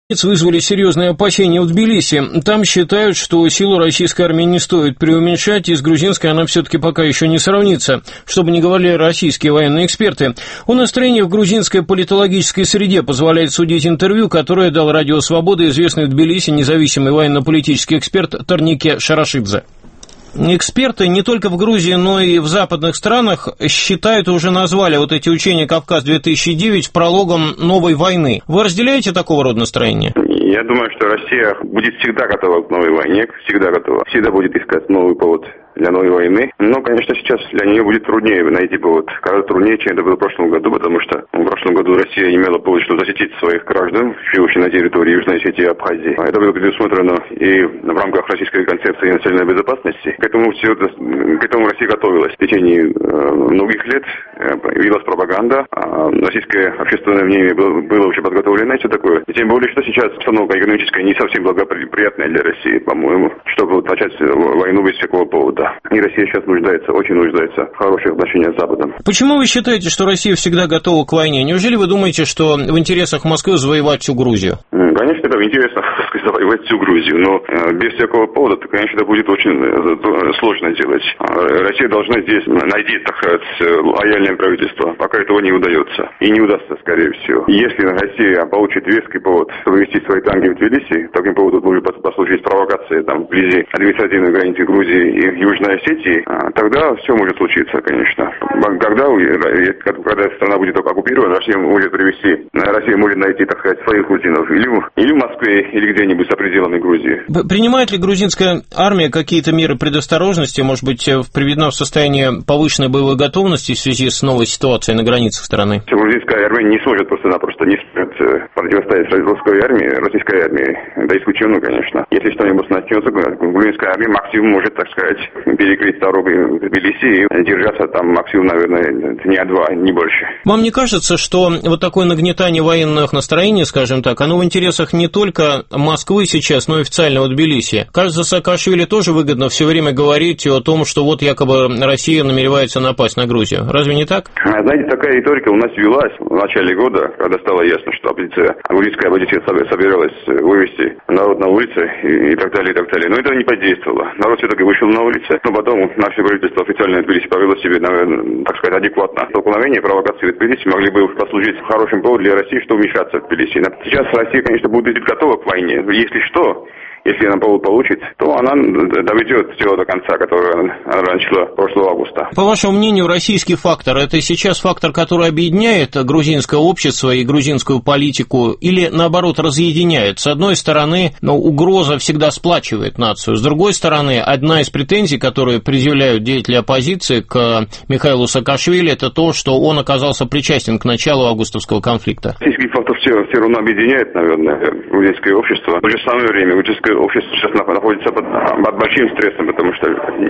Вызвали серьезные опасения в Тбилиси. Там считают, что силу российской армии не стоит преуменьшать, и с грузинской она все-таки пока еще не сравнится, чтобы не говорили российские военные эксперты. О настроении в грузинской политологической среде позволяет судить интервью, которое дал Радио Свобода известный в Тбилиси независимый военно-политический эксперт Торнике Шарашидзе. Эксперты не только в Грузии, но и в западных странах считают, уже назвали вот эти учения «Кавказ-2009» прологом новой войны. Вы разделяете такого рода настроение? Я думаю, что Россия будет всегда готова к новой войне, всегда готова. Всегда будет искать новый повод для новой войны. Но, конечно, сейчас для нее будет труднее найти повод. Гораздо труднее, чем это было в прошлом году, потому что в прошлом году Россия имела повод, что защитить своих граждан, живущих на территории Южной Осетии и Абхазии. Это было предусмотрено и в рамках российской концепции национальной безопасности. К этому Россия готовилась. В течение многих лет велась пропаганда, российское общественное мнение было уже подготовлено и все такое. И тем более, что сейчас обстановка экономическая не совсем благоприятная для России, по-моему, чтобы начать войну без всякого повода. И Россия сейчас очень нуждается в хороших отношениях с Западом. Почему вы считаете, что Россия всегда готова к войне? Неужели вы думаете, что в интересах Москвы завоевать всю Грузию? Конечно, это в интересах завоевать всю Грузию, но без всякого повода, конечно, это будет очень сложно делать. Россия должна здесь найти, так сказать, лояльное правительство, пока этого не удается. И не удастся, скорее всего. Если Россия получит веский повод вывести свои танки в Тбилиси, таким поводом может послужить провокация там вблизи административной границы Грузии и Южной Осетии, тогда все может случиться, конечно. Когда страна будет оккупирована, Россия может найти, так сказать, своих грузинов или в Москве, или где-нибудь за пределами Грузии. Принимает ли грузинская армия какие-то меры предосторожности, может быть, приведена в состояние повышенной боевой готовности в связи с новой ситуацией на границах страны? Грузинская армия не сможет просто-напросто не противостоять российской армии. Это исключено, конечно. Если что-нибудь начнется, грузинская армия максимум может, так сказать, перекрыть дорогу в Тбилиси и держаться там максимум, наверное, дня два, не больше. Вам не кажется, что вот такое нагнетание военных настроений, скажем так, оно в интересах не только Москвы сейчас, но и официального Тбилиси? Кажется, Саакашвили тоже выгодно все время говорить о том, что вот якобы Россия намеревается напасть на Грузию. Разве не так? Знаете, такая риторика у нас велась в начале года, когда стало ясно, что грузинская оппозиция собиралась вывести народ на улицы и так далее, и так далее. Но это не подействовало. Народ все-таки вышел на улицы, но потом наше правительство официально в Тбилиси повело себя, наверное, так сказать, адекватно. Столкновения, провокации в Тбилиси могли бы послужить хорошим поводом для России, чтобы вмешаться в Тбилиси. Сейчас Россия, конечно, будет готова к войне. Если она повод получит, то она доведет все до конца, которое она начала прошлого августа. По вашему мнению, российский фактор – это сейчас фактор, который объединяет грузинское общество и грузинскую политику, или, наоборот, разъединяет? С одной стороны, угроза всегда сплачивает нацию. С другой стороны, одна из претензий, которые предъявляют деятели оппозиции к Михаилу Саакашвили, это то, что он оказался причастен к началу августовского конфликта. Российский фактор все равно объединяет, наверное, грузинское общество. В то же самое время грузинское общество сейчас находится под большим стрессом, потому что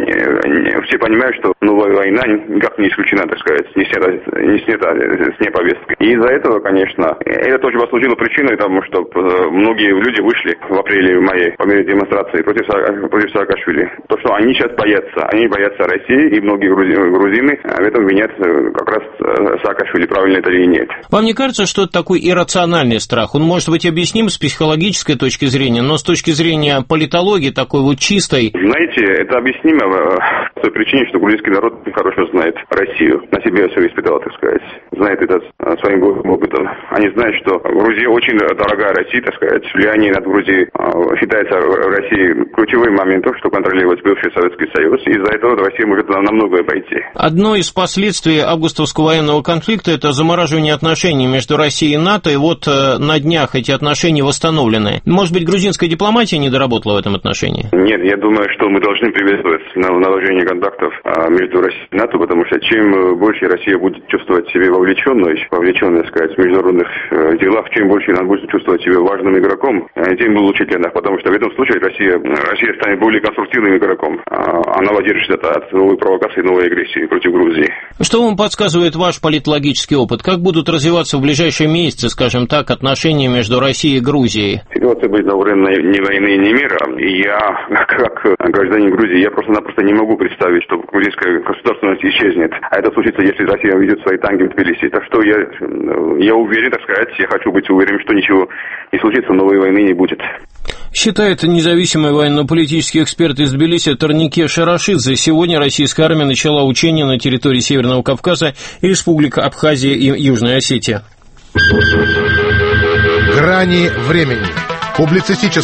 все понимают, что новая война никак не исключена, так сказать, не снята с повестки. И из-за этого, конечно, это тоже послужило причиной тому, что многие люди вышли в апреле и мае по мере демонстрации против Саакашвили. То, что они сейчас боятся России, и многие грузины в этом винят как раз Саакашвили, правильно это или нет. Вам не кажется, что это такой иррациональный страх? Он может быть объясним с психологической точки зрения, но с точки зрения политологии такой вот чистой. Знаете, это объяснимо по той причине, что грузинский народ хорошо знает Россию. На себе все испытал, так сказать. Знает это своим опытом. Они знают, что Грузия очень дорогая России, так сказать. Влияние над Грузией считается в России ключевым моментом, что контролировать бывший Советский Союз. И из-за этого Россия может на многое пойти. Одно из последствий августовского военного конфликта – это замораживание отношений между Россией и НАТО. И вот на днях эти отношения восстановлены. Может быть, грузинская дипломатия не доработала в этом отношении? Нет, я думаю, что мы должны приветствовать наложение контактов между Россией и НАТО, потому что чем больше Россия будет чувствовать себя вовлеченной, так сказать, в международных делах, чем больше она будет чувствовать себя важным игроком, тем лучше для нас, потому что в этом случае Россия станет более конструктивным игроком. Она воздержится от новой провокации, новой агрессии против Грузии. Что вам подсказывает ваш политологический опыт? Как будут развиваться в ближайшие месяцы, скажем так, отношения между Россией Россией и Грузией? Ситуация будет на уровне ни войны, ни мира. И я, как гражданин Грузии, я просто-напросто не могу представить, что грузинская государственность исчезнет. А это случится, если Россия ведет свои танки в Тбилиси. Так что я уверен, так сказать, я хочу быть уверен, что ничего не случится, новой войны не будет. Считает независимый военно-политический эксперт из Тбилиси Торнике Шарашидзе. Сегодня российская армия начала учения на территории Северного Кавказа и Республик Абхазия и Южная Осетия. Грани времени. Публицистический